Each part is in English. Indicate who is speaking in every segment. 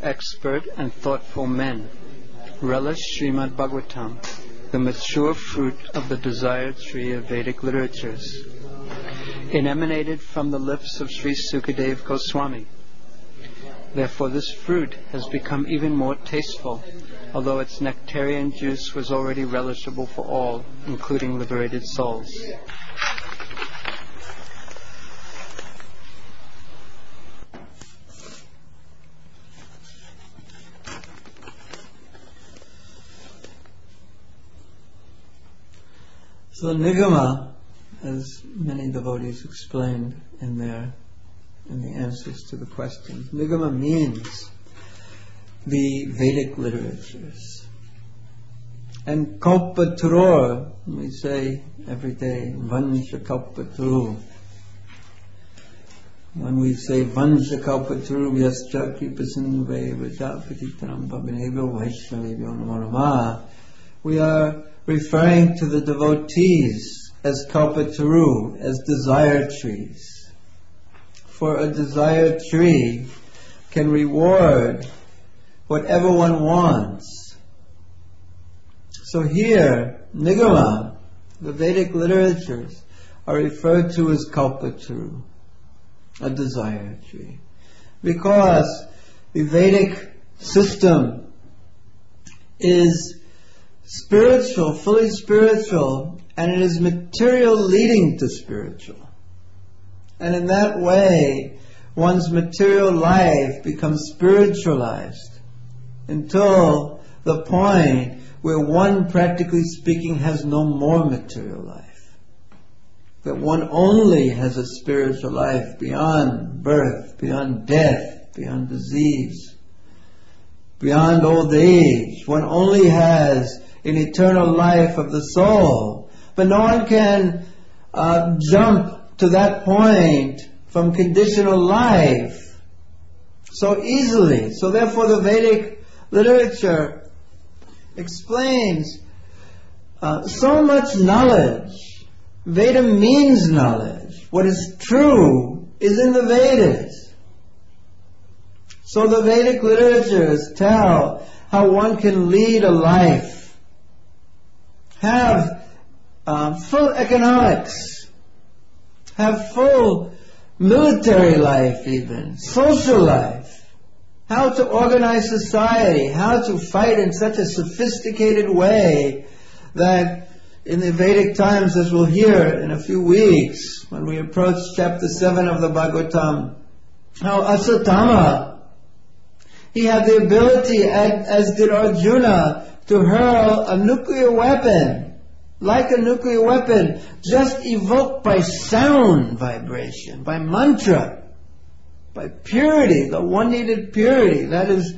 Speaker 1: expert and thoughtful men relish Srimad Bhagavatam, the mature fruit of the desired tree of Vedic literatures. It emanated from the lips of Sri Sukadeva Goswami. Therefore this fruit has become even more tasteful, although its nectarian juice was already relishable for all, including liberated souls.
Speaker 2: So Nigama, as many devotees explained in the answers to the questions, Nigama means the Vedic literatures. And Kalpatarur, we say every day, Vansha Kalpataru. When we say Vansha Kalpataru, Vyascha Kripasinve Vajapatitanam Pabhinebhyo Vaishnavebhyo Namo Namah, we are referring to the devotees as Kalpataru, as desire trees. For a desire tree can reward whatever one wants. So here, Nigama, the Vedic literatures, are referred to as Kalpataru, a desire tree. Because the Vedic system is spiritual, fully spiritual, and it is material leading to spiritual. And in that way, one's material life becomes spiritualized until the point where one, practically speaking, has no more material life. That one only has a spiritual life beyond birth, beyond death, beyond disease, beyond old age. One only has an eternal life of the soul. But no one can jump to that point from conditional life so easily. So therefore the Vedic literature explains so much knowledge. Veda means knowledge. What is true is in the Vedas. So the Vedic literatures tell how one can lead a life, have full economics, have full military life even, social life, how to organize society, how to fight in such a sophisticated way that in the Vedic times, as we'll hear in a few weeks, when we approach chapter 7 of the Bhagavatam, how Asatama, he had the ability, as did Arjuna, to hurl a nuclear weapon, like a nuclear weapon, just evoked by sound vibration, by mantra, by purity, the one needed purity. That is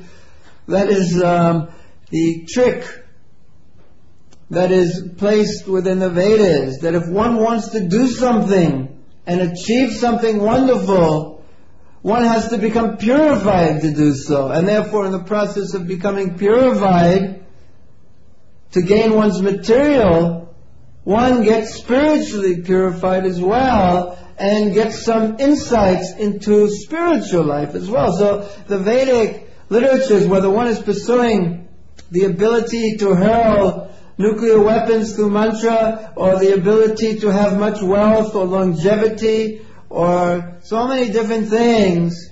Speaker 2: the trick that is placed within the Vedas, that if one wants to do something and achieve something wonderful, one has to become purified to do so. And therefore, in the process of becoming purified, to gain one's material, one gets spiritually purified as well, and gets some insights into spiritual life as well. So the Vedic literatures, whether one is pursuing the ability to hurl nuclear weapons through mantra, or the ability to have much wealth or longevity, or so many different things,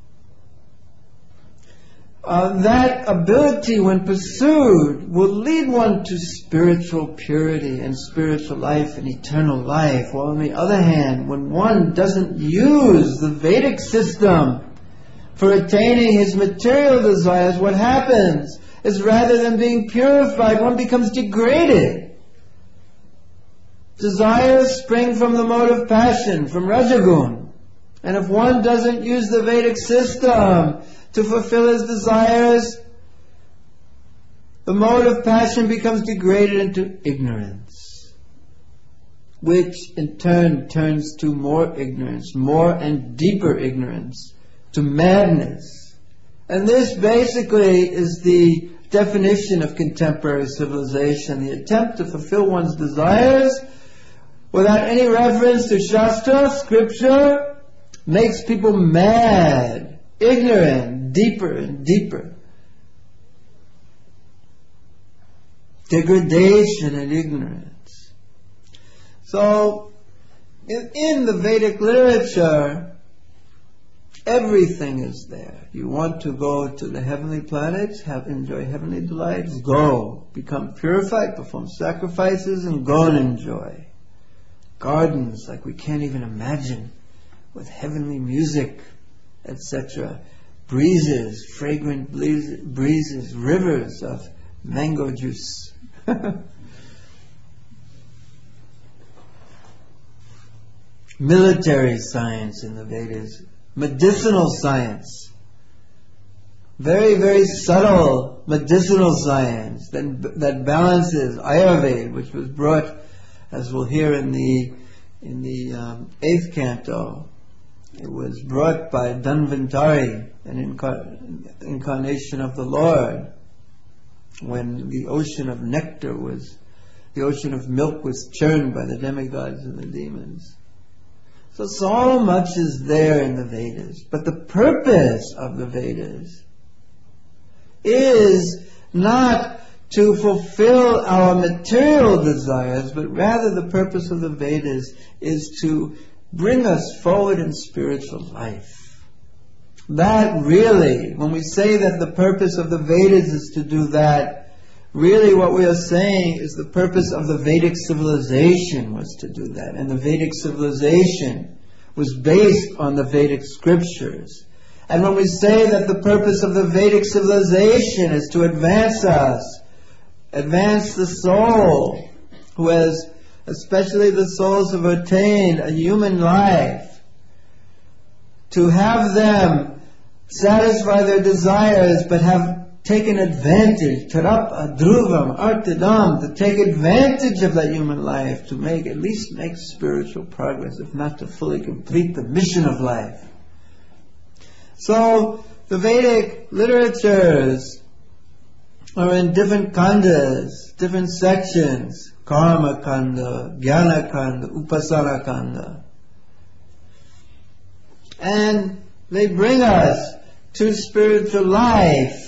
Speaker 2: that ability, when pursued, will lead one to spiritual purity and spiritual life and eternal life. While on the other hand, when one doesn't use the Vedic system for attaining his material desires, what happens is, rather than being purified, one becomes degraded. Desires spring from the mode of passion, from Rajagun. And if one doesn't use the Vedic system to fulfill his desires, the mode of passion becomes degraded into ignorance, which in turn turns to more ignorance, more and deeper ignorance, to madness. And this basically is the definition of contemporary civilization, the attempt to fulfill one's desires without any reference to Shastra, Scripture, makes people mad, ignorant, deeper and deeper. Degradation and ignorance. So, in the Vedic literature, everything is there. You want to go to the heavenly planets, enjoy heavenly delights, go. Become purified, perform sacrifices, and go and enjoy. Gardens like we can't even imagine, with heavenly music, etc. Breezes, fragrant breezes, rivers of mango juice. Military science in the Vedas, medicinal science, very, very subtle medicinal science that balances Ayurveda, which was brought, as we'll hear in the 8th canto. It was brought by Dhanvantari, an incarnation of the Lord, when the ocean of nectar the ocean of milk was churned by the demigods and the demons. So much is there in the Vedas. But the purpose of the Vedas is not to fulfill our material desires, but rather the purpose of the Vedas is to bring us forward in spiritual life. That really, when we say that the purpose of the Vedas is to do that, really what we are saying is the purpose of the Vedic civilization was to do that. And the Vedic civilization was based on the Vedic scriptures. And when we say that the purpose of the Vedic civilization is to advance us, advance the soul, who has, especially the souls who have attained a human life, to have them satisfy their desires but have taken advantage, tarap adruvam artidam, to take advantage of that human life, to at least make spiritual progress, if not to fully complete the mission of life. So the Vedic literatures are in different kandas, different sections: karma kanda, jnana kanda, upasana kanda. And they bring us to spiritual life.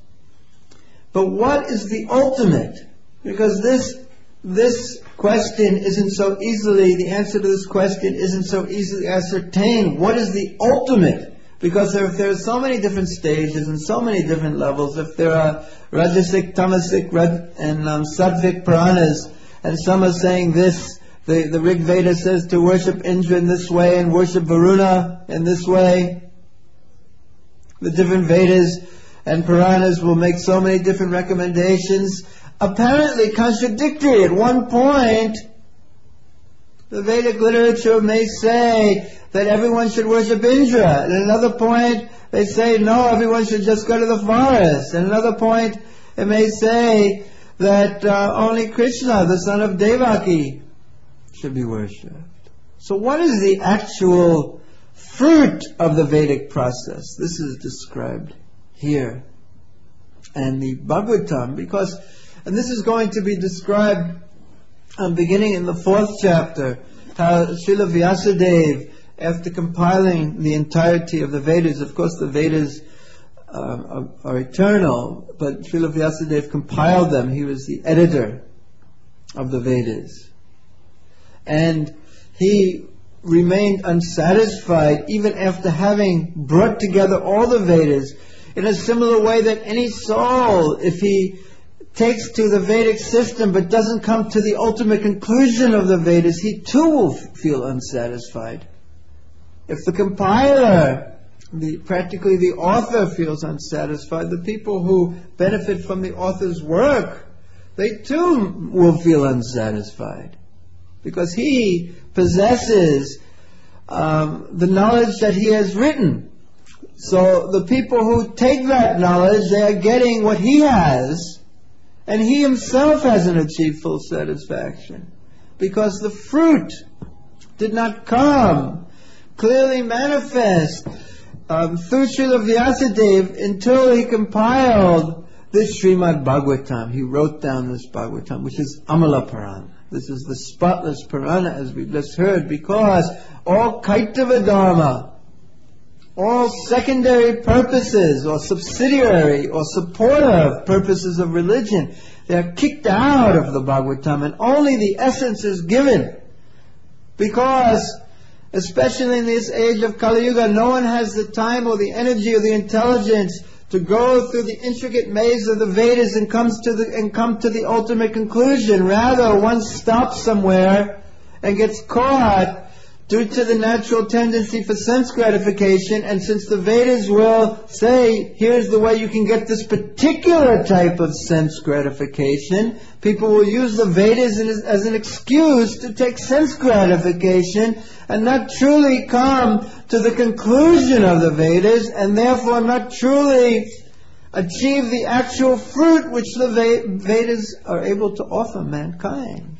Speaker 2: But what is the ultimate? Because this question isn't so easily, the answer to this question isn't so easily ascertained. What is the ultimate? Because if there are so many different stages and so many different levels, if there are Rajasic, Tamasic, and Sattvic Puranas, and some are saying this, the Rig Veda says to worship Indra in this way and worship Varuna in this way. The different Vedas and Puranas will make so many different recommendations, apparently contradictory. At one point, the Vedic literature may say that everyone should worship Indra. At another point, they say, no, everyone should just go to the forest. At another point, it may say that only Krishna, the son of Devaki, should be worshipped. So what is the actual fruit of the Vedic process? This is described here. And the Bhagavatam, and this is going to be described beginning in the 4th chapter, how Srila Vyasadeva, after compiling the entirety of the Vedas, of course the Vedas are eternal, but Srila Vyasadeva compiled them. He was the editor of the Vedas. And he remained unsatisfied even after having brought together all the Vedas, in a similar way that any soul, if he takes to the Vedic system but doesn't come to the ultimate conclusion of the Vedas, he too will feel unsatisfied. If the compiler, practically the author, feels unsatisfied, the people who benefit from the author's work, they too will feel unsatisfied. Because he possesses the knowledge that he has written. So the people who take that knowledge, they are getting what he has, and he himself hasn't achieved full satisfaction. Because the fruit did not come clearly manifest through Srila Vyasadeva until he compiled this Srimad Bhagavatam. He wrote down this Bhagavatam, which is Amala Purana. This is the spotless Purana, as we just heard, because all Kaitava Dharma all secondary purposes or subsidiary or supportive purposes of religion, they're kicked out of the Bhagavatam, and only the essence is given. Because, especially in this age of Kali Yuga, no one has the time or the energy or the intelligence to go through the intricate maze of the Vedas and come to the ultimate conclusion. Rather, one stops somewhere and gets caught due to the natural tendency for sense gratification. And since the Vedas will say, here's the way you can get this particular type of sense gratification, people will use the Vedas as an excuse to take sense gratification and not truly come to the conclusion of the Vedas, and therefore not truly achieve the actual fruit which the Vedas are able to offer mankind.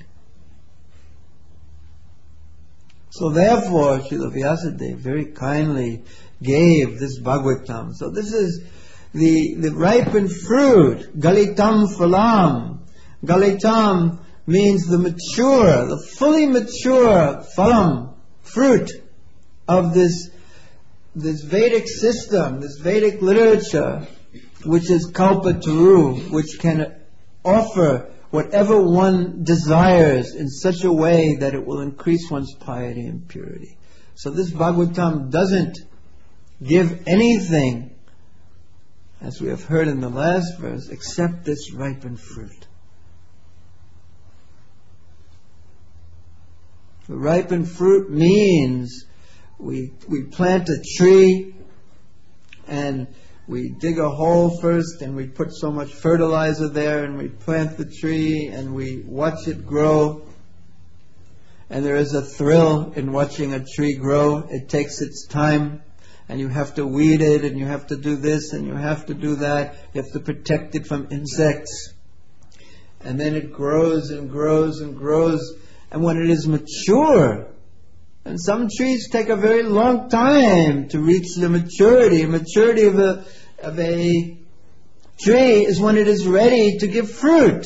Speaker 2: So therefore, Srila Vyasadeva very kindly gave this Bhagavatam. So this is the ripened fruit, Galitam Phalam. Galitam means the mature, the fully mature phalam, fruit of this Vedic system, this Vedic literature, which is Kalpataru, which can offer whatever one desires in such a way that it will increase one's piety and purity. So this Bhagavatam doesn't give anything, as we have heard in the last verse, except this ripened fruit. The ripened fruit means we plant a tree and we dig a hole first and we put so much fertilizer there and we plant the tree and we watch it grow. And there is a thrill in watching a tree grow. It takes its time and you have to weed it and you have to do this and you have to do that. You have to protect it from insects. And then it grows and grows and grows. And when it is mature, and some trees take a very long time to reach the maturity. Maturity of a tree is when it is ready to give fruit.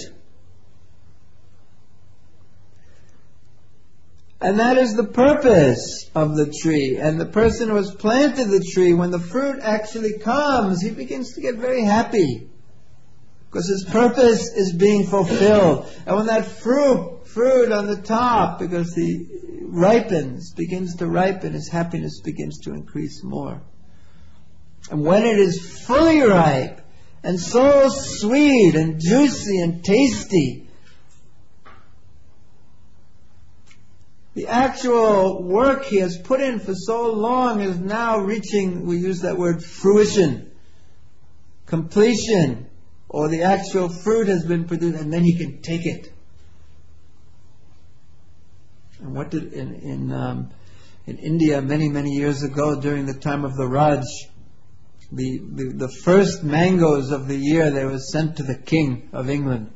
Speaker 2: And that is the purpose of the tree. And the person who has planted the tree, when the fruit actually comes, he begins to get very happy. Because his purpose is being fulfilled. And when that fruit on the top, because he begins to ripen, his happiness begins to increase more. And when it is fully ripe, and so sweet and juicy and tasty, the actual work he has put in for so long is now reaching, we use that word, fruition, completion, or the actual fruit has been produced, and then he can take it. And what did in India many years ago, during the time of the Raj, the first mangoes of the year, they were sent to the King of England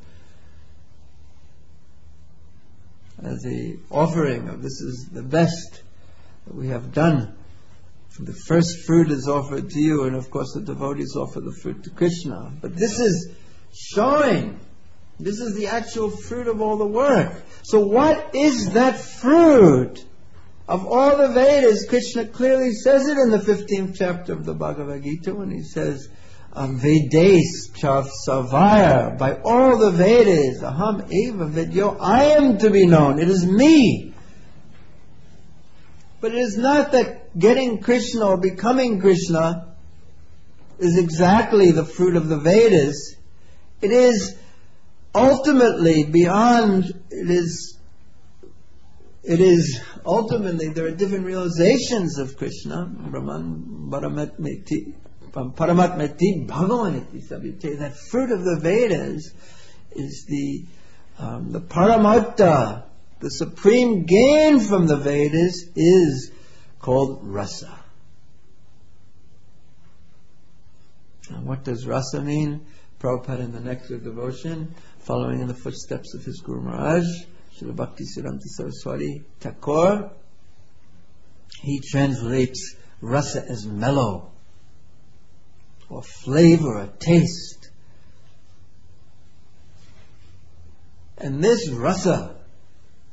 Speaker 2: as the offering of, this is the best that we have done. The first fruit is offered to you, and of course the devotees offer the fruit to Krishna. But this is showing, this is the actual fruit of all the work. So what is that fruit of all the Vedas? Krishna clearly says it in the 15th chapter of the Bhagavad Gita when he says, Vedas Savaya, by all the Vedas, Aham Eva Vidyo, I am to be known, it is me. But it is not that getting Krishna or becoming Krishna is exactly the fruit of the Vedas. It is ultimately beyond, it is ultimately, there are different realizations of Krishna. Brahman, Paramatmeti, Bhagavaniti Sabhite. That fruit of the Vedas is the Paramatta, the supreme gain from the Vedas is called rasa. And what does rasa mean? Prabhupada in the Nectar of Devotion, following in the footsteps of his Guru Maharaj, Srila Bhaktisiddhanta Saraswati Thakur, he translates rasa as mellow, or flavor, or taste. And this rasa,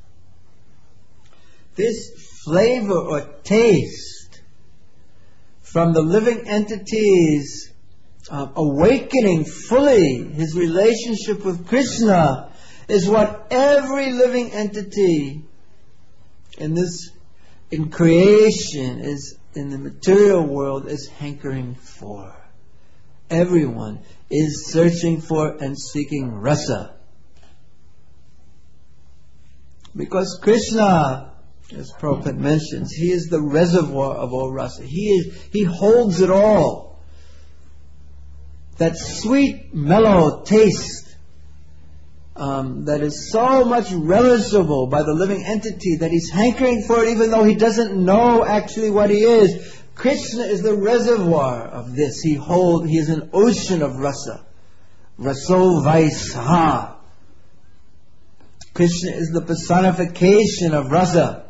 Speaker 2: this flavor or taste, from the living entities awakening fully his relationship with Krishna is what every living entity in creation, is in the material world, is hankering for. Everyone is searching for and seeking rasa. Because Krishna, as Prabhupada mentions, He is the reservoir of all rasa. He holds it all. That sweet, mellow taste that is so much relishable by the living entity that he's hankering for it even though he doesn't know actually what he is. Krishna is the reservoir of this. He is an ocean of rasa. Raso Vaisaha. Krishna is the personification of rasa.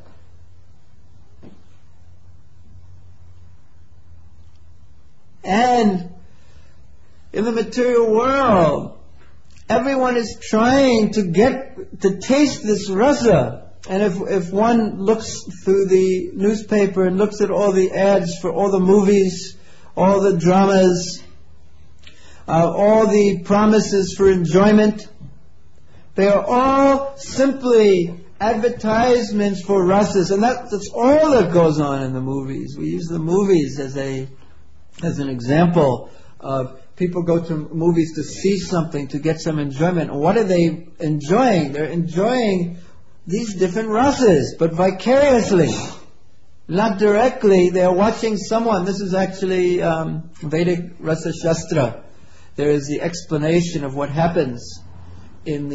Speaker 2: And in the material world, everyone is trying to taste this rasa. And if one looks through the newspaper and looks at all the ads for all the movies, all the dramas, all the promises for enjoyment, they are all simply advertisements for rasas. And that's all that goes on in the movies. We use the movies as an example of people go to movies to see something, to get some enjoyment. And what are they enjoying? They're enjoying these different rasas, but vicariously. Not directly. They are watching someone. This is actually Vedic Rasa Shastra. There is the explanation of what happens when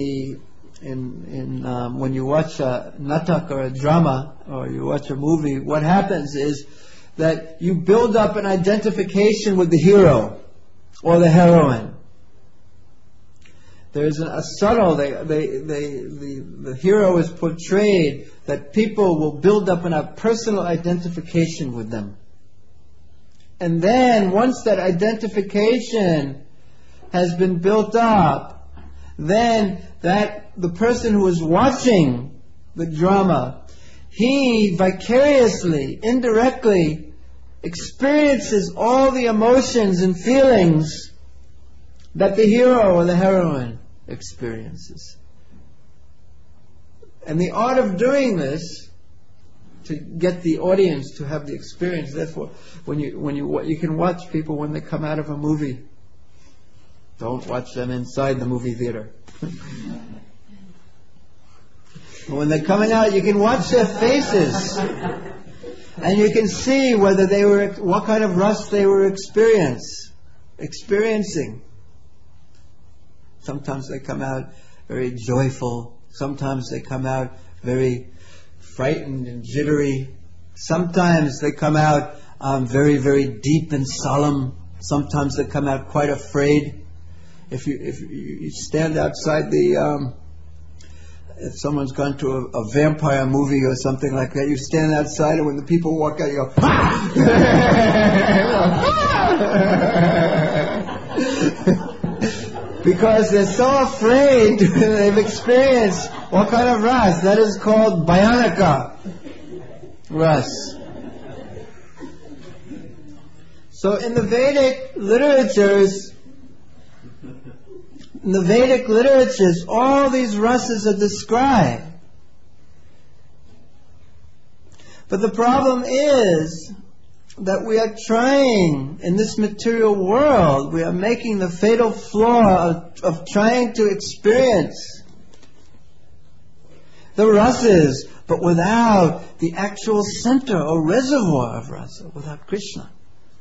Speaker 2: you watch a natak or a drama, or you watch a movie. What happens is that you build up an identification with the hero or the heroine. There's a subtle, the hero is portrayed that people will build up a personal identification with them. And then once that identification has been built up, then the person who is watching the drama, he vicariously, indirectly experiences all the emotions and feelings that the hero or the heroine experiences. And the art of doing this, to get the audience to have the experience, therefore, when you can watch people when they come out of a movie. Don't watch them inside the movie theater. When they're coming out, you can watch their faces. And you can see what kind of rust they were experiencing. Sometimes they come out very joyful. Sometimes they come out very frightened and jittery. Sometimes they come out very, very deep and solemn. Sometimes they come out quite afraid. If you stand outside if someone's gone to a vampire movie or something like that, you stand outside, and when the people walk out, you go, ah! Because they're so afraid. They've experienced what kind of ras? That is called Bhayanaka ras. So in the Vedic literatures, all these rasas are described. But the problem is that we are trying, in this material world, we are making the fatal flaw of trying to experience the rasas, but without the actual center or reservoir of rasa, without Krishna.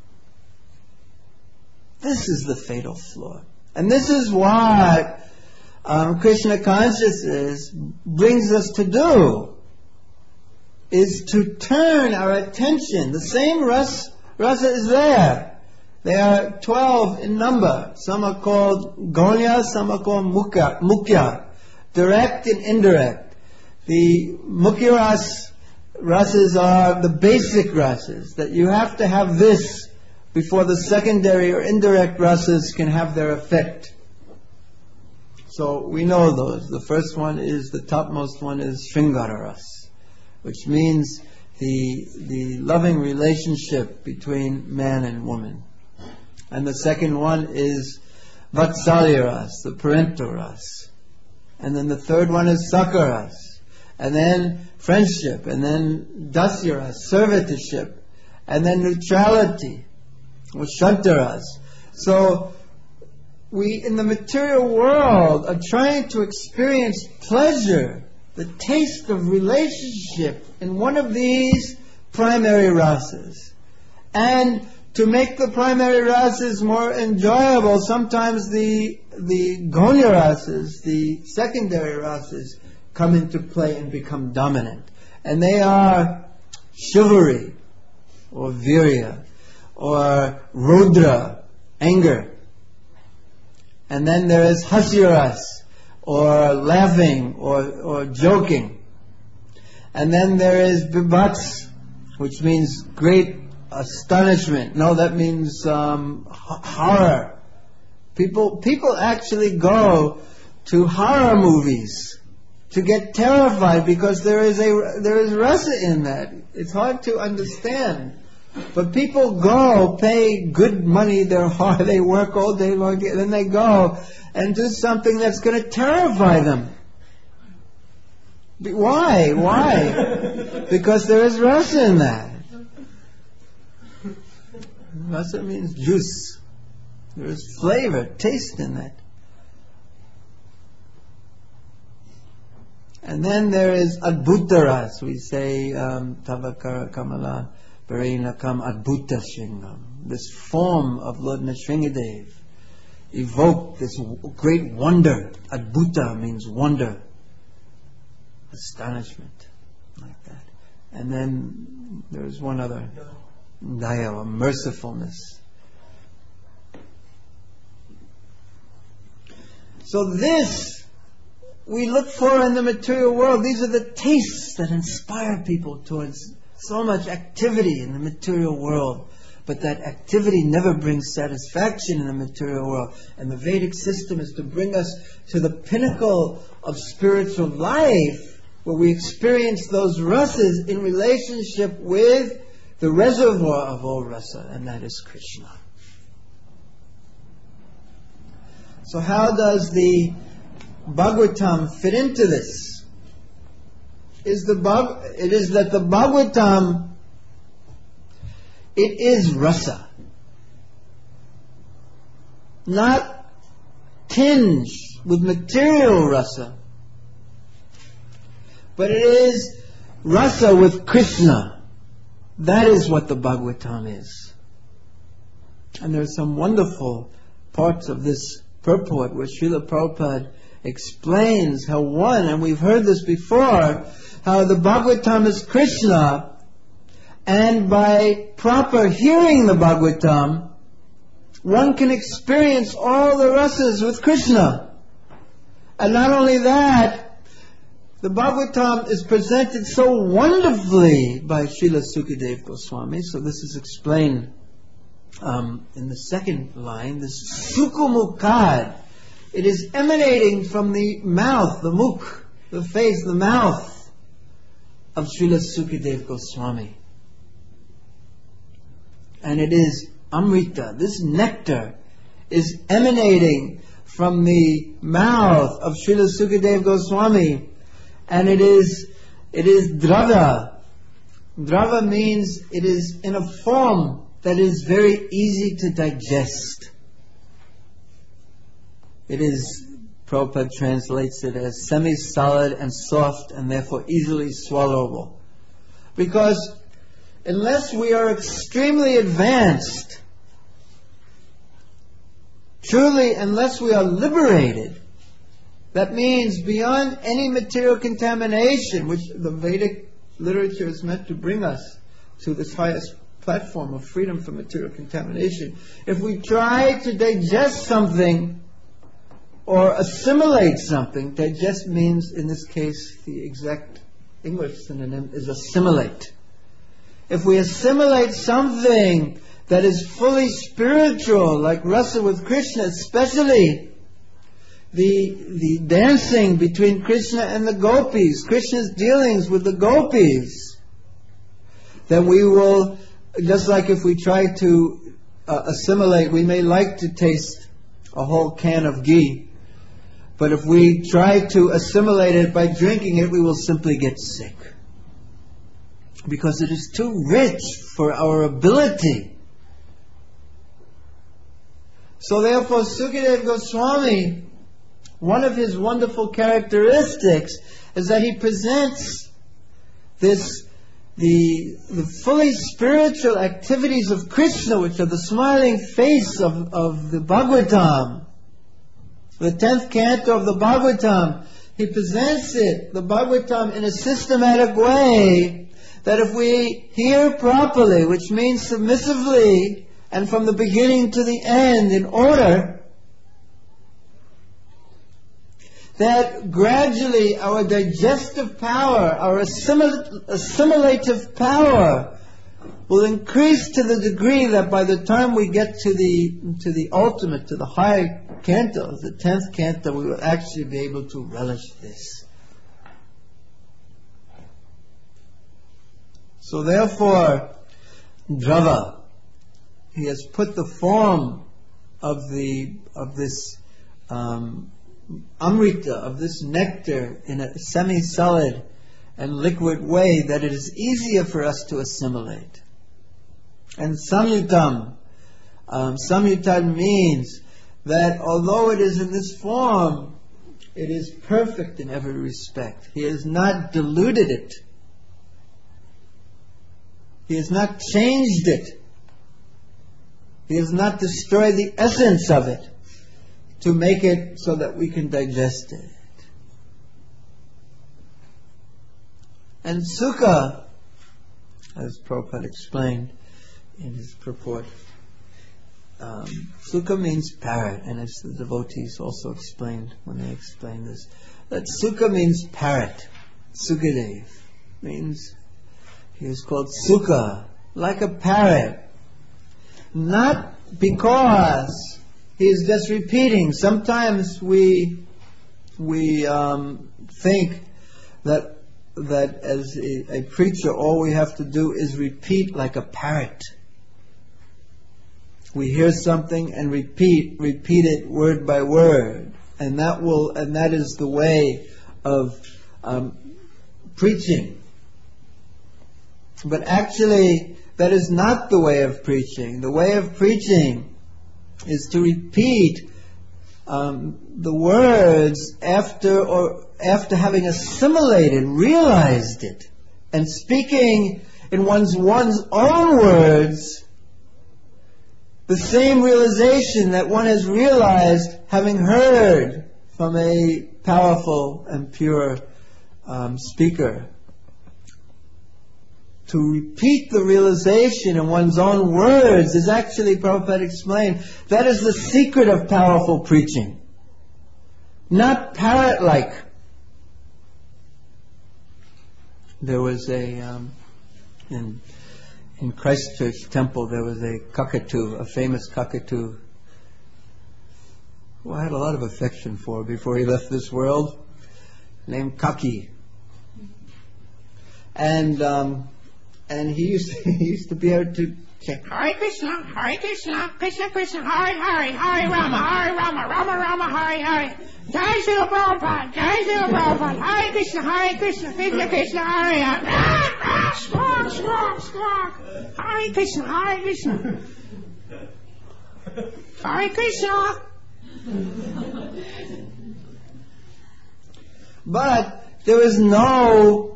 Speaker 2: This is the fatal flaw. And this is what Krishna consciousness brings us to do, is to turn our attention. The same rasa is there. They are 12 in number. Some are called Gonya, some are called Mukhya. Direct and indirect. The Mukhya rasas are the basic rasas, that you have to have this before the secondary or indirect rasas can have their effect. So we know those. The first one is, the topmost one is Shringara ras, which means the loving relationship between man and woman. And the second one is Vatsalya ras, the parental ras. And then the third one is Sakha ras. And then friendship. And then Dasya ras, servitorship. And then neutrality, or Shanta ras. So we in the material world are trying to experience pleasure, the taste of relationship in one of these primary rasas. And to make the primary rasas more enjoyable, sometimes the gonya rasas, the secondary rasas, come into play and become dominant. And they are chivalry, or virya, or rudra, anger. And then there is hasyaras, or laughing, or joking. And then there is bibhats, which means great astonishment. No, that means horror. People actually go to horror movies to get terrified because there is rasa in that. It's hard to understand. But people go, pay good money, they work all day long, then they go and do something that's going to terrify them. Why? Because there is rasa in that. Rasa means juice. There is flavor, taste in that. And then there is adbhuta ras. We say Tavakara Kamala Parinakam Adbhuta Shringam. This form of Lord Nrsingadev evoked this great wonder. Adbhuta means wonder, astonishment, like that. And then there's one other, Daya, or mercifulness. So this we look for in the material world. These are the tastes that inspire people towards so much activity in the material world. But that activity never brings satisfaction in the material world. And the Vedic system is to bring us to the pinnacle of spiritual life, where we experience those rasas in relationship with the reservoir of all rasa, and that is Krishna. So how does the Bhagavatam fit into this? It is that the Bhagavatam, it is rasa, not tinged with material rasa, but it is rasa with Krishna. That is what the Bhagavatam is. And there are some wonderful parts of this purport where Srila Prabhupada explains how and we've heard this before, how the Bhagavatam is Krishna, and by proper hearing the Bhagavatam, one can experience all the rasas with Krishna. And not only that, the Bhagavatam is presented so wonderfully by Srila Sukadeva Goswami. So this is explained in the second line, this Sukumukad. It is emanating from the mouth, the mukh, the face, the mouth of Srila Sukadeva Goswami. And it is Amrita. This nectar is emanating from the mouth of Srila Sukadeva Goswami. And it is drava. Drava means it is in a form that is very easy to digest. It is, Prabhupada translates it as semi-solid and soft and therefore easily swallowable. Because unless we are extremely advanced, truly unless we are liberated, that means beyond any material contamination, which the Vedic literature is meant to bring us to this highest platform of freedom from material contamination. If we try to digest something or assimilate something, digest means, in this case, the exact English synonym is assimilate. If we assimilate something that is fully spiritual, like rasa with Krishna, especially the dancing between Krishna and the gopis, Krishna's dealings with the gopis, then we will, just like if we try to assimilate, we may like to taste a whole can of ghee, but if we try to assimilate it by drinking it, we will simply get sick. Because it is too rich for our ability. So therefore, Sukadeva Goswami, one of his wonderful characteristics is that he presents the fully spiritual activities of Krishna, which are the smiling face of the Bhagavatam, the 10th canto of the Bhagavatam. He presents it, the Bhagavatam, in a systematic way that if we hear properly, which means submissively, and from the beginning to the end in order, that gradually our digestive power, our assimilative power will increase to the degree that by the time we get to the ultimate, to the high canto, the 10th canto, we will actually be able to relish this. So therefore, Drava, he has put the form of this amrita, of this nectar, in a semi-solid and liquid way that it is easier for us to assimilate. And samyutam means that although it is in this form, it is perfect in every respect. He has not diluted it. He has not changed it. He has not destroyed the essence of it to make it so that we can digest it. And Sukha, as Prabhupada explained in his purport, Sukha means parrot, and as the devotees also explained when they explained this, that Sukha means parrot. Sukadev means he is called Sukha, like a parrot. Not because he is just repeating. Sometimes we think that as a preacher, all we have to do is repeat like a parrot. We hear something and repeat it word by word, and that is the way of preaching. But actually, that is not the way of preaching. The way of preaching is to repeat the words after having assimilated, realized it, and speaking in one's own words the same realization that one has realized having heard from a powerful and pure speaker. To repeat the realization in one's own words is actually, Prabhupada explained, that is the secret of powerful preaching. Not parrot-like. There was in Christchurch Temple, there was a cockatoo, a famous cockatoo, who I had a lot of affection for before he left this world, named Kaki. And he used to be able to say, Hare Krishna, Krishna Krishna, Hare Rama, Rama Rama, Hare. Jai Srila Prabhupada, Hare Krishna, Krishna Krishna, Hare. Squawk. Hare Krishna, Hare Krishna. But there was no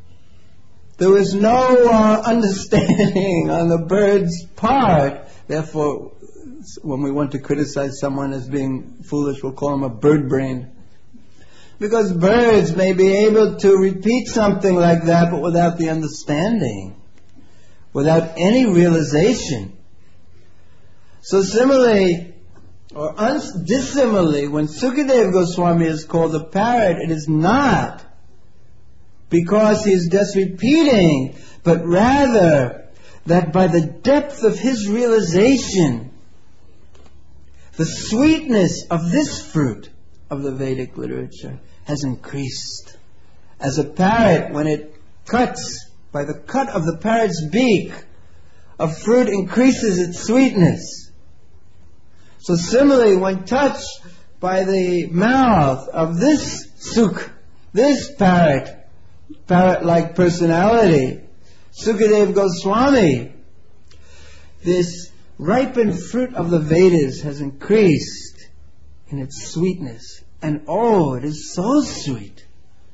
Speaker 2: understanding on the bird's part. Therefore, when we want to criticize someone as being foolish, we'll call him a bird-brained. Because birds may be able to repeat something like that, but without the understanding, without any realization. So similarly, or dissimilarly, when Sukadeva Goswami is called a parrot, it is not because he is just repeating, but rather that by the depth of his realization, the sweetness of this fruit of the Vedic literature has increased. As a parrot, when it cuts by the cut of the parrot's beak, a fruit increases its sweetness. So similarly, when touched by the mouth of this suk, this parrot-like personality, Sukadeva Goswami, this ripened fruit of the Vedas has increased in its sweetness. And oh, it is so sweet.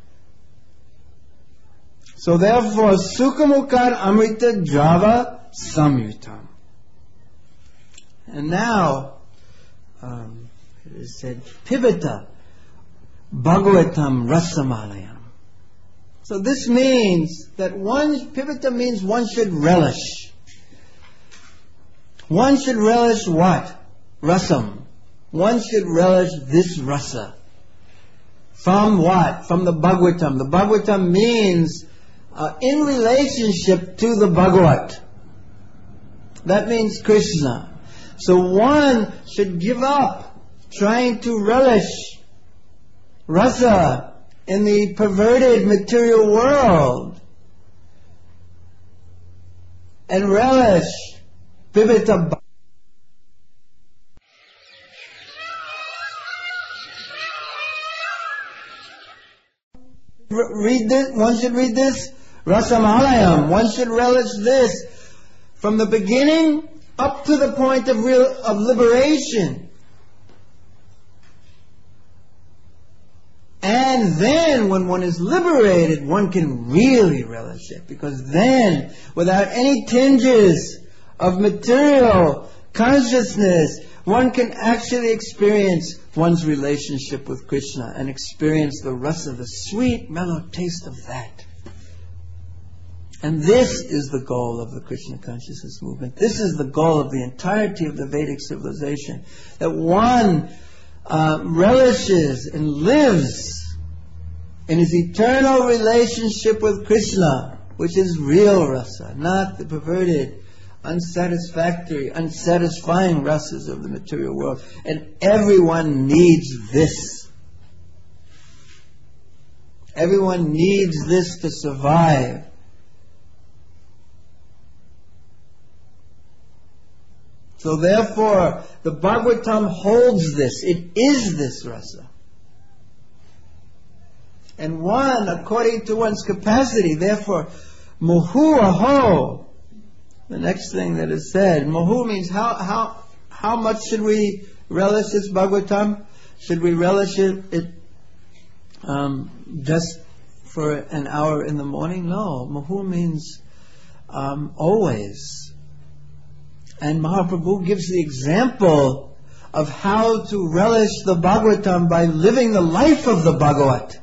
Speaker 2: So therefore, Sukhamukar Amrita Java Samyutam. And now, it is said, Pibata Bhagavatam Rasamalayam. So this means that Pibata means one should relish. One should relish what? Rasam. One should relish this rasa. From what? From the Bhagavatam. The Bhagavatam means in relationship to the Bhagavat. That means Krishna. So one should give up trying to relish rasa in the perverted material world and relish Pibata. Read this. One should read this Rasamalayam. One should relish this from the beginning up to the point of liberation. And then when one is liberated, one can really relish it. Because then, without any tinges of material consciousness, one can actually experience one's relationship with Krishna and experience the rasa, the sweet, mellow taste of that. And this is the goal of the Krishna consciousness movement. This is the goal of the entirety of the Vedic civilization. That one relishes and lives in his eternal relationship with Krishna, which is real rasa, not the perverted, unsatisfactory, unsatisfying rasas of the material world. And everyone needs this. Everyone needs this to survive. So therefore, the Bhagavatam holds this. It is this rasa. And one, according to one's capacity, therefore, muhu aho, the next thing that is said, muhu means how much should we relish this Bhagavatam? Should we relish it just for an hour in the morning? No, muhu means always. And Mahaprabhu gives the example of how to relish the Bhagavatam by living the life of the Bhagavat.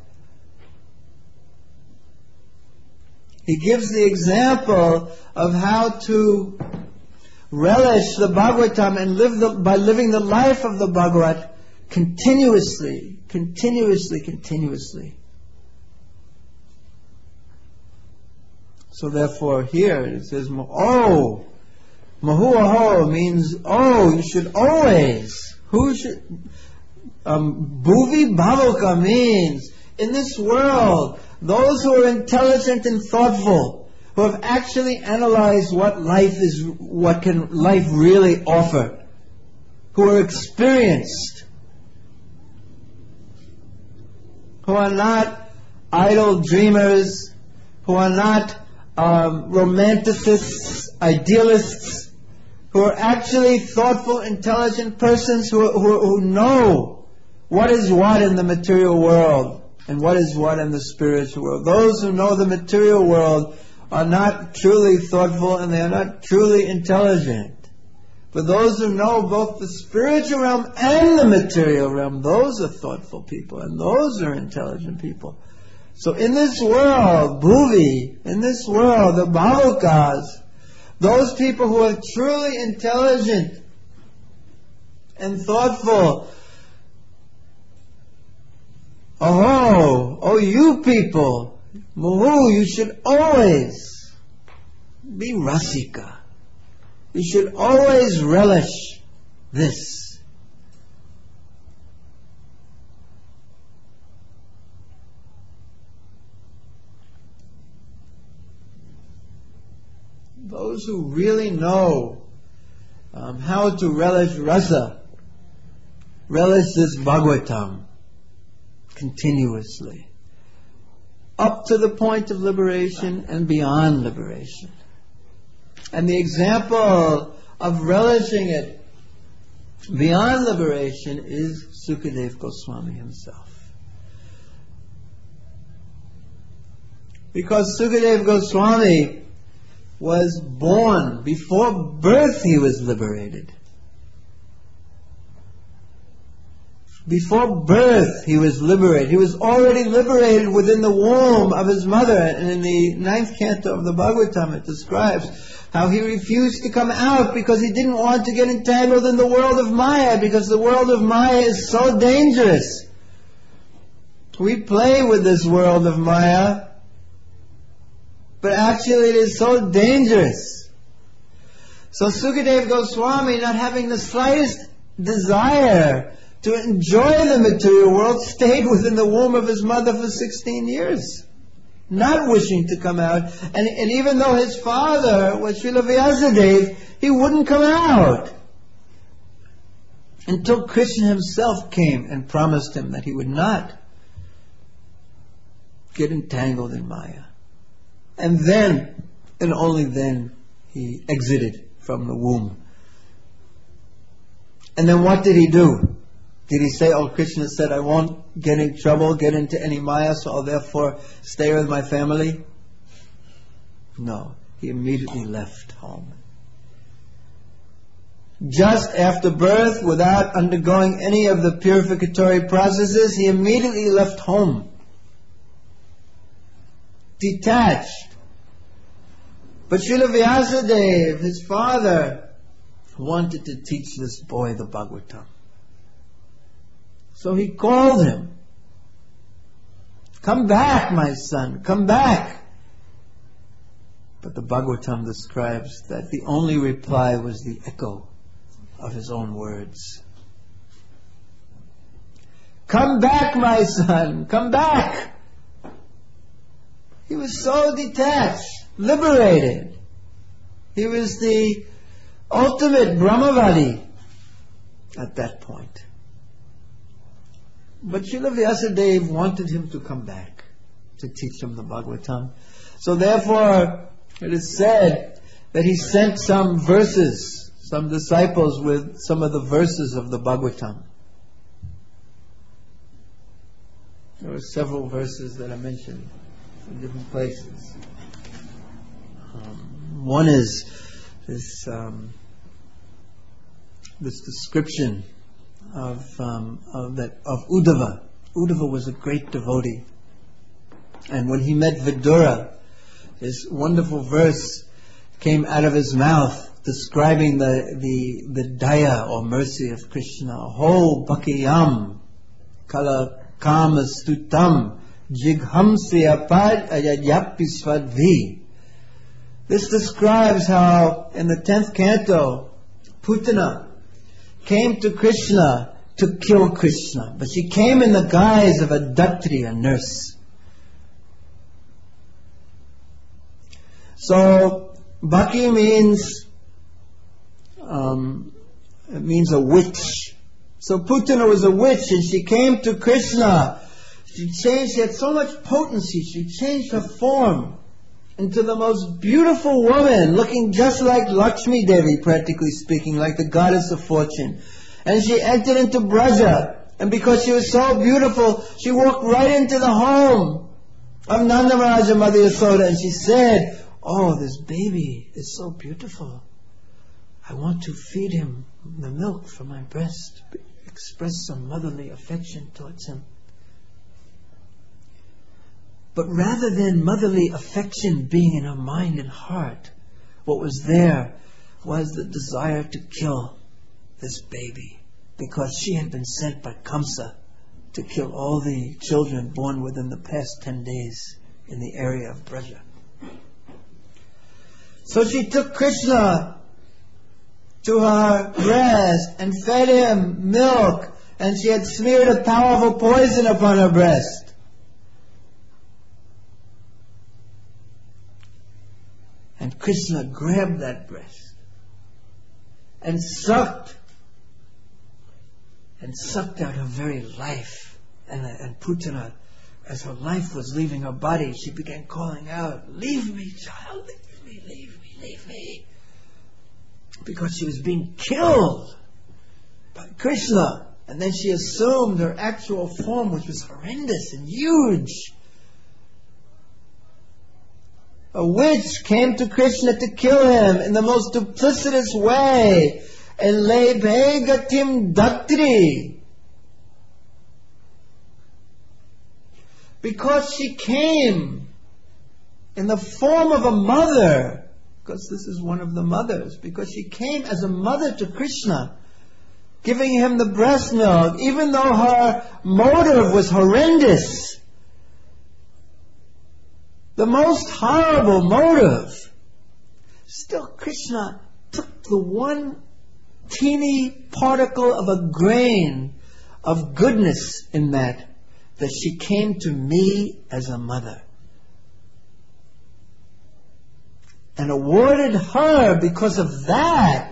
Speaker 2: He gives the example of how to relish the Bhagavatam and by living the life of the Bhagavat continuously. So therefore here it says, oh, Mahuaho means, oh, you should always. Who should? Bhuvi Bhavoka means, in this world, those who are intelligent and thoughtful, who have actually analyzed what life is, what can life really offer, who are experienced, who are not idle dreamers, who are not romanticists, idealists, who are actually thoughtful, intelligent persons who know what is what in the material world and what is what in the spiritual world. Those who know the material world are not truly thoughtful and they are not truly intelligent. But those who know both the spiritual realm and the material realm, those are thoughtful people and those are intelligent people. So in this world, Bhuvi, in this world, the Bhavukas, those people who are truly intelligent and thoughtful, oh you people, Muhu, you should always be rasika. You should always relish this. those who really know how to relish rasa, relish this Bhagavatam continuously, up to the point of liberation and beyond liberation. And the example of relishing it beyond liberation is Sukadeva Goswami himself. Because Sukadeva Goswami was born, before birth he was liberated. Before birth he was liberated. He was already liberated within the womb of his mother. And in the 9th canto of the Bhagavatam it describes how he refused to come out because he didn't want to get entangled in the world of Maya, because the world of Maya is so dangerous. We play with this world of Maya, but actually it is so dangerous. So Sukadeva Goswami, not having the slightest desire to enjoy the material world, stayed within the womb of his mother for 16 years, not wishing to come out. And even though his father was Srila Vyasadeva, he wouldn't come out until Krishna himself came and promised him that he would not get entangled in Maya. And then, and only then, he exited from the womb. And then what did he do? Did he say, oh, Krishna said I won't get in trouble, get into any Maya, so I'll therefore stay with my family? No, he immediately left home. Just after birth, without undergoing any of the purificatory processes, he immediately left home. Detached. But Srila Vyasadeva, his father, wanted to teach this boy the Bhagavatam. So he called him. Come back, my son, come back. But the Bhagavatam describes that the only reply was the echo of his own words. Come back, my son, come back. He was so detached, liberated. He was the ultimate Brahmavadi at that point. But Srila Vyasadeva wanted him to come back to teach him the Bhagavatam. So therefore, it is said that he sent some verses, some disciples with some of the verses of the Bhagavatam. There are several verses that are mentioned in different places. One is this description of Uddhava. Uddhava was a great devotee, and when he met Vidura, this wonderful verse came out of his mouth describing the daya or mercy of Krishna. Ho bhakiyam kala kama stutam jighamsi apad ayayapisvadvi. This describes how in the 10th canto Putana came to Krishna to kill Krishna, but she came in the guise of a Datri, a nurse. So Bhakti means it means a witch. So Putana was a witch, and she came to Krishna. She had so much potency. She changed her form into the most beautiful woman, looking just like Lakshmi Devi, practically speaking, like the goddess of fortune. And she entered into Braja, and because she was so beautiful, she walked right into the home of Nanda Maharaj and Mother Yasoda, and she said, oh, this baby is so beautiful. I want to feed him the milk from my breast, express some motherly affection towards him. But rather than motherly affection being in her mind and heart, what was there was the desire to kill this baby, because she had been sent by Kamsa to kill all the children born within the past 10 days in the area of Braja. So she took Krishna to her breast and fed him milk, and she had smeared a powerful poison upon her breast. And And Krishna grabbed that breast and sucked out her very life. And Putana, as her life was leaving her body, she began calling out, "Leave me, child, leave me, leave me, leave me." Because she was being killed by Krishna. And then she assumed her actual form, which was horrendous and huge. A witch came to Krishna to kill him in the most duplicitous way. And lebhe gatim dattri. Because she came in the form of a mother, because this is one of the mothers, because she came as a mother to Krishna, giving him the breast milk, even though her motive was horrendous, the most horrible motive, still Krishna took the one teeny particle of a grain of goodness in that she came to me as a mother, and awarded her, because of that,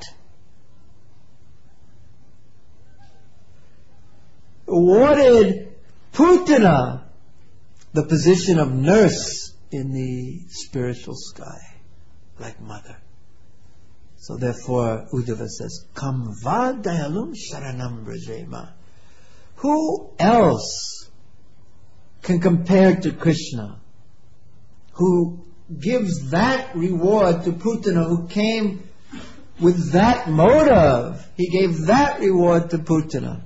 Speaker 2: awarded Putana the position of nurse in the spiritual sky, like mother. So therefore Uddhava says, "Kam va dayalum sharanam brajema." Who else can compare to Krishna, who gives that reward to Putana, who came with that motive? He gave that reward to Putana.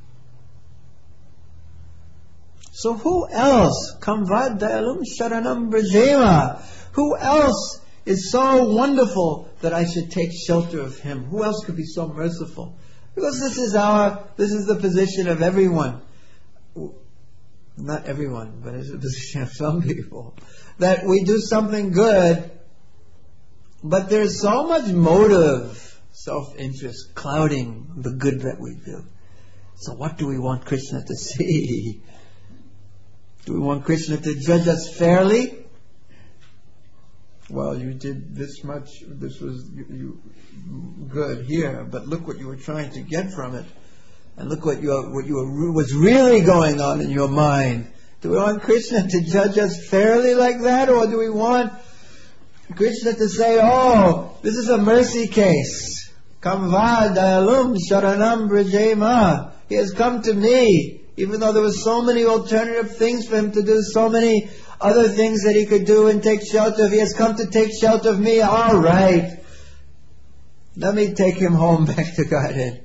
Speaker 2: So who else? Kamvad dayalum sharanam brajema. Who else is so wonderful that I should take shelter of him? Who else could be so merciful? Because this is the position of everyone. Not everyone, but it's the position of some people. That we do something good, but there's so much motive, self-interest, clouding the good that we do. So what do we want Krishna to see? Do we want Krishna to judge us fairly? Well, you did this much, this was you good here, but look what you were trying to get from it, and look what was really going on in your mind. Do we want Krishna to judge us fairly like that, or do we want Krishna to say, "Oh, this is a mercy case. Kamva dayalum sharanam brajema. He has come to me." Even though there were so many alternative things for him to do, so many other things that he could do and take shelter of, he has come to take shelter of me. All right, let me take him home back to Godhead.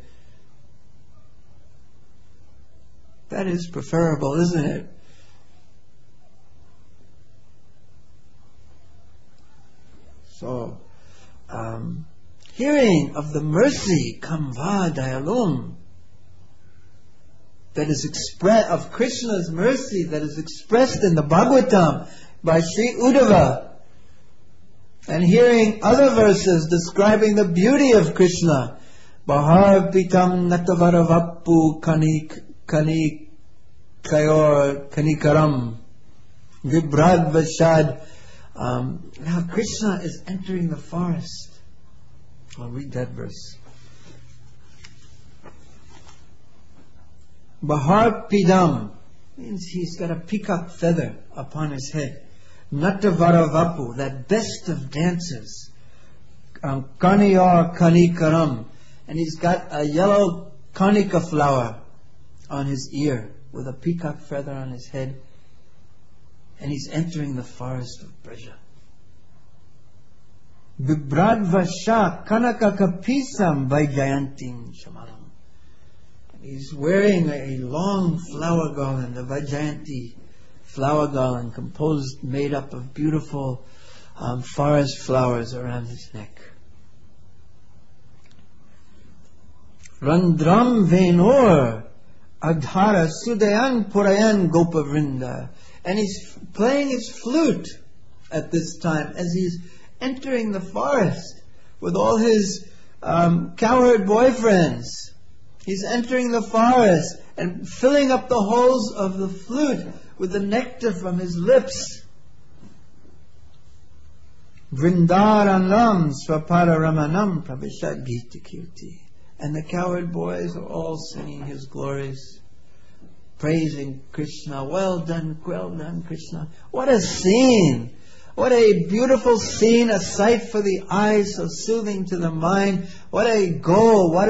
Speaker 2: That is preferable, isn't it? So, hearing of the mercy, kamva dayalum, that is expressed, of Krishna's mercy that is expressed in the Bhagavatam by Sri Uddhava, and hearing other verses describing the beauty of Krishna, Bahar Pitam Natavaravapu Kanikaram Vibrad Vashad. Now Krishna is entering the forest. I'll read that verse. Bahar Pidam means he's got a peacock feather upon his head. Natavaravapu, that best of dancers. Kaniya Kanikaram, and he's got a yellow kanika flower on his ear with a peacock feather on his head, and he's entering the forest of Braja. Vibradvasha Kanaka Kapisam Vaijayantim Shamalam. He's wearing a long flower garland, a Vaijayanti flower garland made up of beautiful forest flowers around his neck. Randram Venor Adhara Sudayan Purayan Gopavrinda. And he's playing his flute at this time as he's entering the forest with all his cowherd boyfriends. He's entering the forest and filling up the holes of the flute with the nectar from his lips. Vrindaranam Swapararamanam Pravishat Gita Kirti. And the cowherd boys are all singing his glories, praising Krishna. Well done, Krishna. What a scene! What a beautiful scene, a sight for the eyes, so soothing to the mind. What a goal, what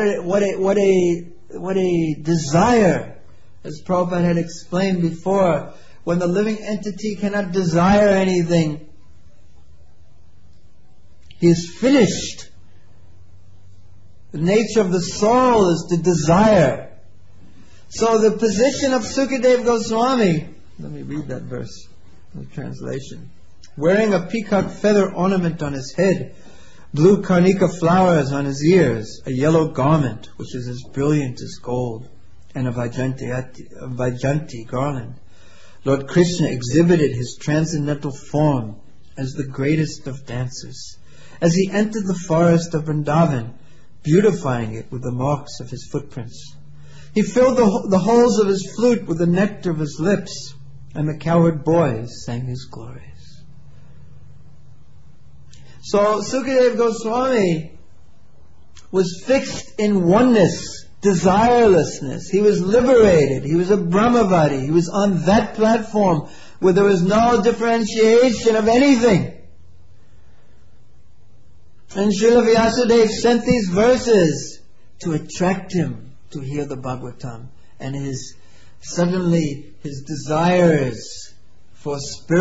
Speaker 2: a desire. As Prabhupada had explained before, when the living entity cannot desire anything, he is finished. The nature of the soul is to desire. So the position of Sukadeva Goswami, let me read that verse, the translation. Wearing a peacock feather ornament on his head, blue karnika flowers on his ears, a yellow garment which is as brilliant as gold, and a Vajanti garland, Lord Krishna exhibited his transcendental form as the greatest of dancers. As he entered the forest of Vrindavan, beautifying it with the marks of his footprints, he filled the holes of his flute with the nectar of his lips, and the cowherd boys sang his glories. So Sukadeva Goswami was fixed in oneness, desirelessness. He was liberated. He was a Brahmavadi. He was on that platform where there was no differentiation of anything. And Srila Vyasadeva sent these verses to attract him to hear the Bhagavatam. And suddenly his desires for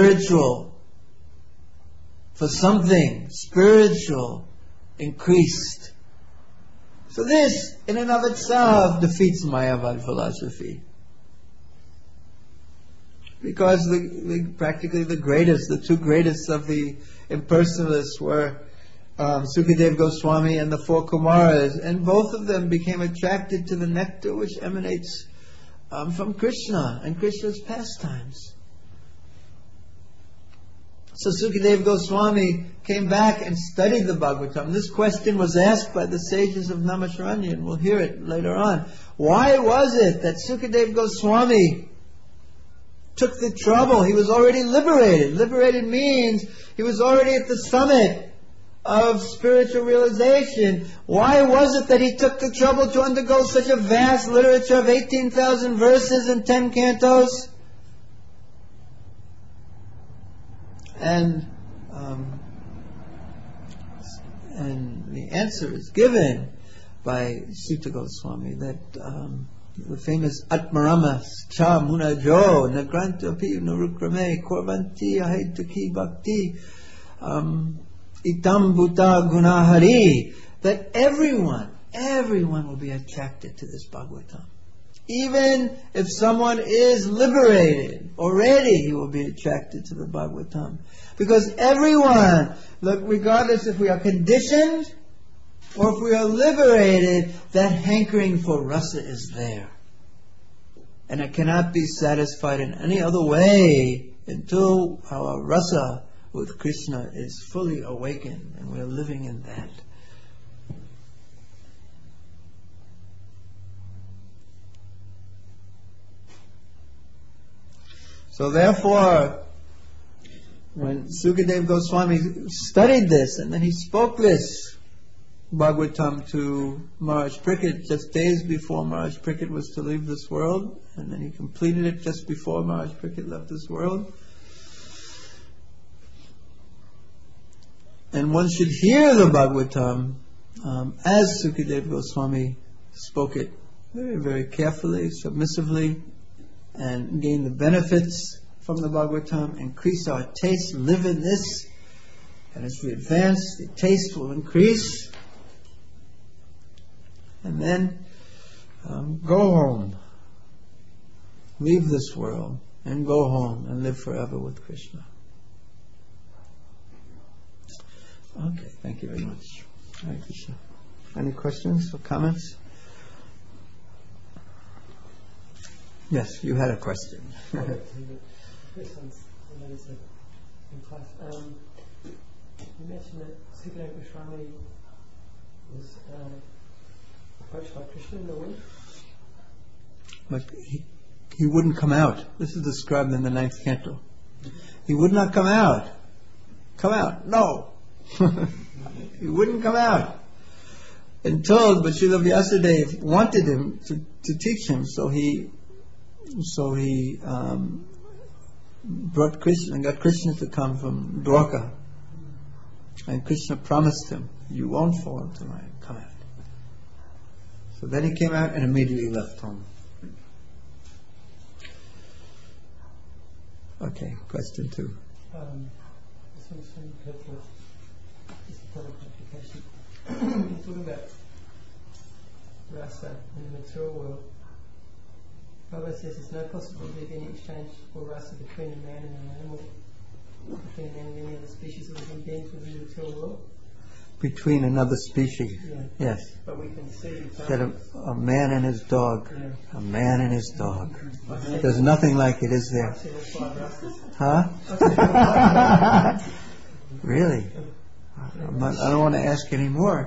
Speaker 2: something spiritual increased. So this, in and of itself, defeats Mayavad philosophy. Because practically the two greatest of the impersonalists were Sukadeva Goswami and the four Kumaras, and both of them became attracted to the nectar which emanates from Krishna and Krishna's pastimes. So Sukadeva Goswami came back and studied the Bhagavatam. This question was asked by the sages of Naimisharanya, and we'll hear it later on. Why was it that Sukadeva Goswami took the trouble? He was already liberated. Liberated means he was already at the summit of spiritual realization. Why was it that he took the trouble to undergo such a vast literature of 18,000 verses and 10 cantos? And the answer is given by Sutta Goswami that the famous Atmaramas Cha Munajo Nagrantapi Narukrame Korvanti Ahaitaki Bhakti Itam Bhuta Gunahari, that everyone will be attracted to this Bhagavatam. Even if someone is liberated already, he will be attracted to the Bhagavatam. Because everyone, look, regardless if we are conditioned or if we are liberated, that hankering for rasa is there. And it cannot be satisfied in any other way until our rasa with Krishna is fully awakened and we are living in that. So therefore, when Sukadeva Goswami studied this and then he spoke this Bhagavatam to Maharaj Parikshit just days before Maharaj Parikshit was to leave this world, and then he completed it just before Maharaj Parikshit left this world. And one should hear the Bhagavatam as Sukadeva Goswami spoke it, very, very carefully, submissively, and gain the benefits from the Bhagavatam, increase our taste, live in this, and as we advance, the taste will increase, and then go home, leave this world, and go home and live forever with Krishna. Okay, thank you very much. Hare Krishna. Any questions or comments? Yes, you had a question.
Speaker 3: This one's in class. You mentioned that Sukadeva Goswami was approached by Krishna in the wind.
Speaker 2: But he wouldn't come out. This is described in the 9th canto. He would not come out. Come out. No. He wouldn't come out. And told, but Srila Vyasadeva wanted him to teach him, so he brought Krishna and got Krishna to come from Dwarka. And Krishna promised him, you won't fall into my come out. So then he came out and immediately left home. Okay, question 2.
Speaker 3: This one's from Kirtland. It's a point of clarification. He's talking about rasa in the material world. Baba says there's no possibility of any exchange or rasa between a man and an animal, between a man and any other species of living beings within the material world.
Speaker 2: Between another species, yes.
Speaker 3: But we can see
Speaker 2: Instead of a man and his dog, a man and his dog. There's nothing like it, is there? Huh? Really? I don't want to ask any more.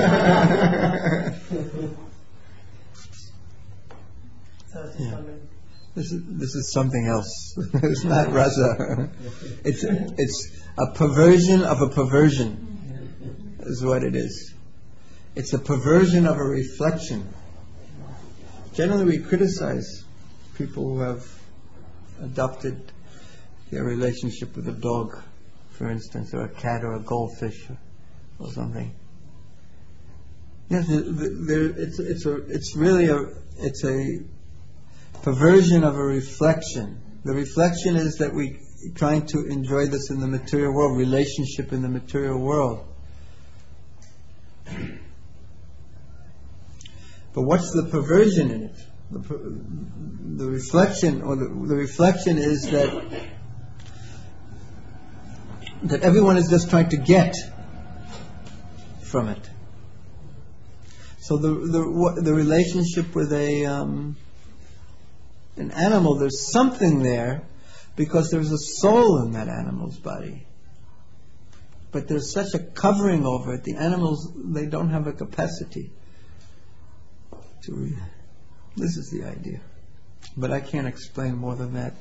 Speaker 2: This is something else. It's not rasa. It's a perversion of a perversion, is what it is. It's a perversion of a reflection. Generally, we criticize people who have adopted their relationship with a dog, for instance, or a cat or a goldfish or something. Yes, it's really a perversion of a reflection. The reflection is that we trying to enjoy this in the material world, relationship in the material world. But what's the perversion in it? The reflection, or the reflection is that everyone is just trying to get from it. So the relationship with an animal, there's something there because there's a soul in that animal's body. But there's such a covering over it. The animals, they don't have a capacity to. This is the idea. But I can't explain more than that.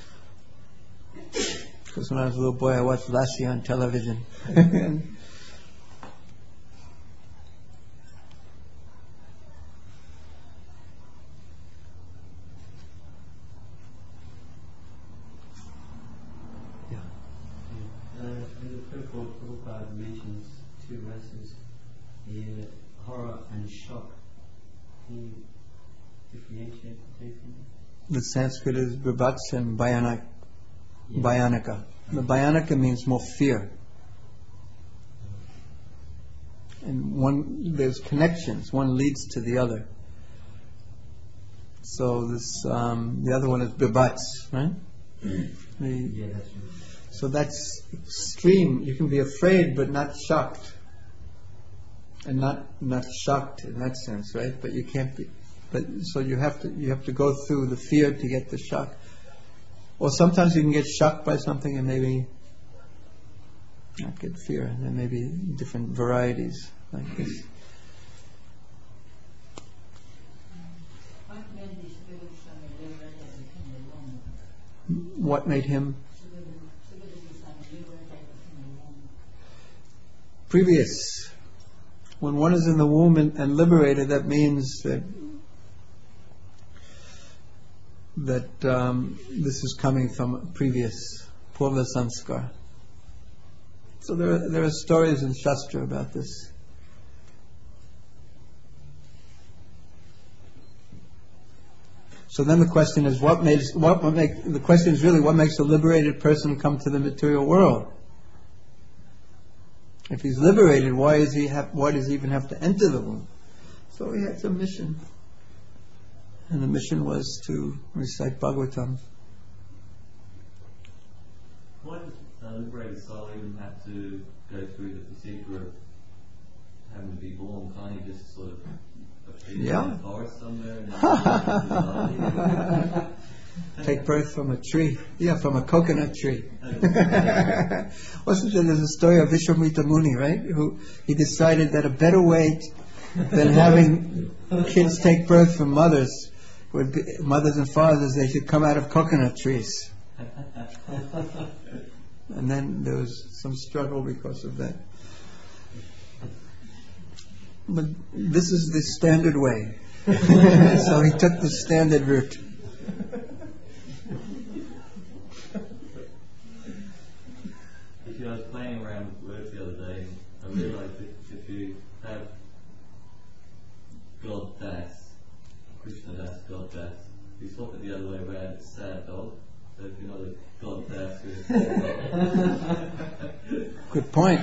Speaker 2: Because when I was a little boy, I watched Lassie on television.
Speaker 4: Prabhupada mentions 2 rasas here, horror and shock. Can you differentiate the 2 from them?
Speaker 2: The Sanskrit is Bibhats and Bhayanika. The Bhayanika means more fear. And there's connections, one leads to the other. So this, the other one is Bibhats, right?
Speaker 4: Yeah, that's right.
Speaker 2: So that's extreme. You can be afraid but not shocked. And not shocked in that sense, right? But you can't be. But so you have to go through the fear to get the shock. Or sometimes you can get shocked by something and maybe not get fear. There may be different varieties like this. What made him? Previous. When one is in the womb and liberated, that means that this is coming from a previous Purva Samskar. So there are stories in Shastra about this. So then the question is, what makes a liberated person come to the material world? If he's liberated, why does he even have to enter the womb? So he had some mission. And the mission was to recite Bhagavatam.
Speaker 5: Why does a liberated soul even have to go through the procedure of having to be born? Can't he just sort of appear in a forest somewhere and
Speaker 2: take birth from a tree? Yeah, from a coconut tree. Wasn't there? There's a story of Vishwamitra Muni, right? He decided that a better way than having kids take birth from mothers and fathers, they should come out of coconut trees. And then there was some struggle because of that. but this is the standard way. So he took the standard route.
Speaker 5: I was playing around with words the other day, and I realised if you have God Das, Krishna Das, God Das, if you swap it the other way around, it's sad dog. So if you're not a God Das, you're a sad dog.
Speaker 2: Good point.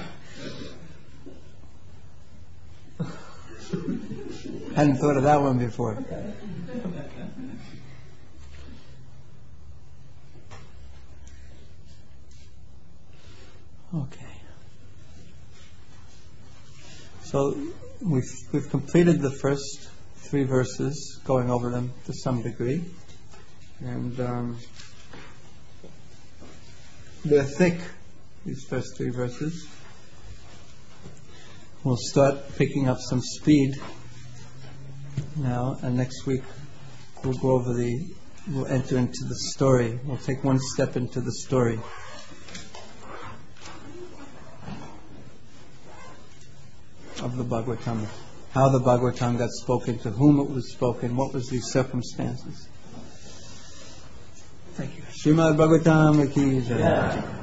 Speaker 2: Hadn't thought of that one before. Okay. So we've completed the first 3 verses, going over them to some degree, and they're thick. These first 3 verses. We'll start picking up some speed now, and next week we'll go over we'll enter into the story. We'll take one step into the story. Of the Bhagavatam. How the Bhagavatam got spoken, to whom it was spoken, what was the circumstances. Thank you. Srimad Bhagavatam ki jai.